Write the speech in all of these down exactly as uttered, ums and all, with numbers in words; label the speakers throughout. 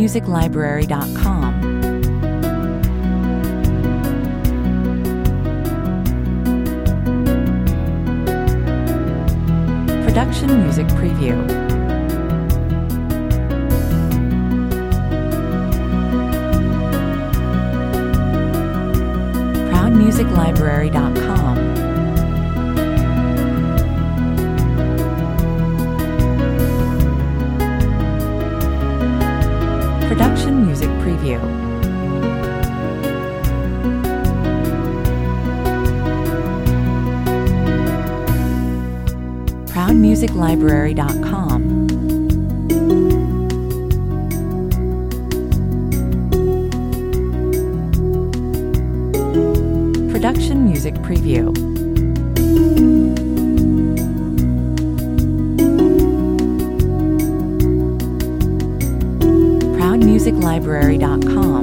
Speaker 1: music library dot com. Production Music Preview. proud music library dot com. Production Music Preview. proud music library dot com. Production Music Preview. proud music library dot com.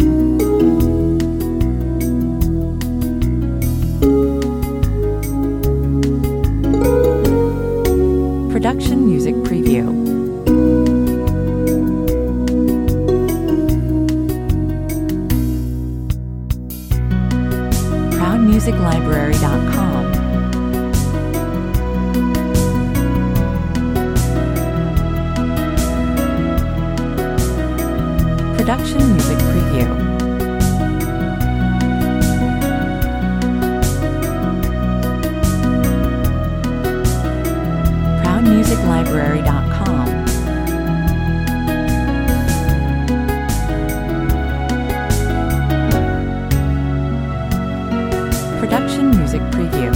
Speaker 1: Production Music Preview. proud music library dot com. Production Music Preview. proud music library dot com. Production Music Preview.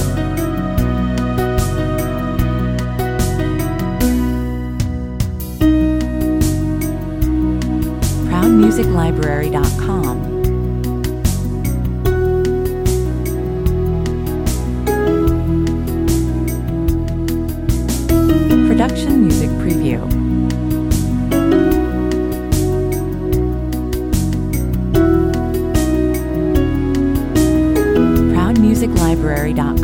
Speaker 1: proud music library dot com. Production Music Preview. proud music library dot com.